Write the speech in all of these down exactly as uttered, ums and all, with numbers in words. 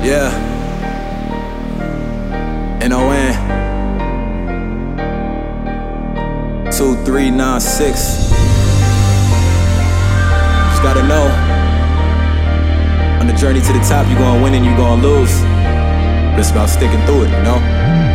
Yeah. N O N two three nine six. Just gotta know, on the journey to the top, you gonna win and you gonna lose. But it's about sticking through it, you know?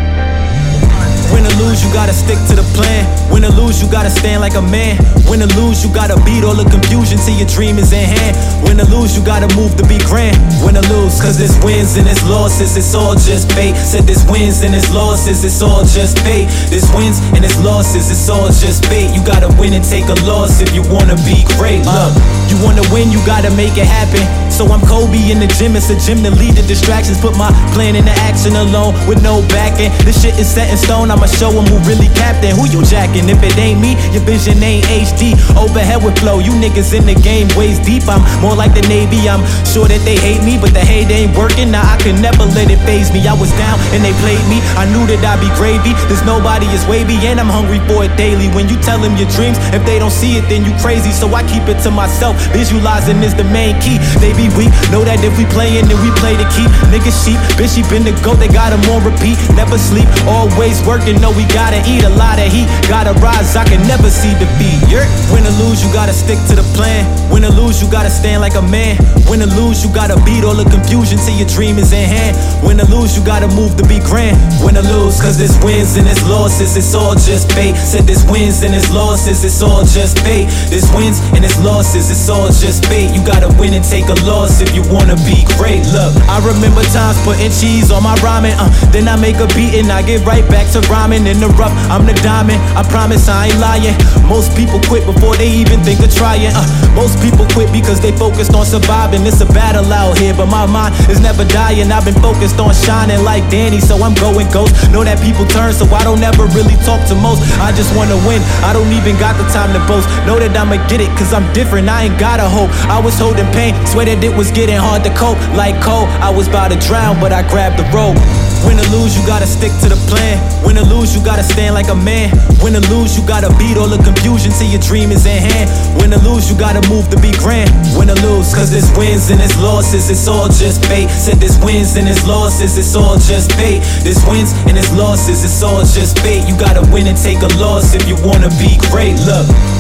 Win or lose, you gotta stick to the plan. Win or lose, you gotta stand like a man. Win or lose, you gotta beat all the confusion till your dream is in hand. Win or lose, you gotta move to be grand. Win or lose, cause it's wins and it's losses, it's all just fate. Said this wins and it's losses, it's all just fate. This wins and it's losses, it's all just fate. You gotta win and take a loss if you wanna be great. Look, you wanna win, you gotta make it happen. So I'm Kobe in the gym, it's a gym to lead the distractions. Put my plan into action alone with no backing. This shit is set in stone, I'ma show them who really captain. Who you jacking? If it ain't me, your vision ain't H D. Overhead with flow, you niggas in the game waist deep. I'm more like the Navy, I'm sure that they hate me, but the hate ain't working. Now I can never let it faze me. I was down and they played me, I knew that I'd be gravy. There's nobody as wavy and I'm hungry for it daily. When you tell them your dreams, if they don't see it then you crazy. So I keep it to myself, visualizing is the main key. They be weak, know that if we playin' then we play to keep. Niggas sheep, bitch she been the goat, they got 'em on repeat. Never sleep, always working, know we gotta eat a lot of heat. Gotta rise, I can never see defeat. Yeah. Win or lose, you gotta stick to the plan. Win or lose, you gotta stand like a man. Win or lose, you gotta beat all the confusion till your dream is in hand. Win or lose, you gotta move to be grand. Win or lose, cause it's wins and it's losses, it's all just fate. Said this wins and it's losses, it's all just fate. This wins and it's losses, it's all just fate. You gotta win and take a loss if you wanna be great. Look, I remember times putting cheese on my ramen, uh, then I make a beat and I get right back to rhyming. In the rough, I'm the diamond, I promise I ain't lying. Most people quit before they even think of trying. uh, Most people quit because they focused on surviving. It's a battle out here, but my mind is never dying. I've been focused on shining like Danny, so I'm going ghost. Know that people turn, so I don't ever really talk to most. I just wanna win, I don't even got the time to boast. Know that I'ma get it, cause I'm different, I ain't gotta hope. I was holding pain, swear that it was getting hard to cope. Like cold, I was about to drown, but I grabbed the rope. Win or lose, you gotta stick to the plan. Win or lose, you gotta stand like a man. Win or lose, you gotta beat all the confusion till your dream is in hand. Win or lose, you gotta move to be grand. Win or lose, cause it's wins and it's losses, it's all just fate. Said this wins and it's losses, it's all just fate. This wins and it's losses, it's all just fate. You gotta win and take a loss if you wanna be great. Look.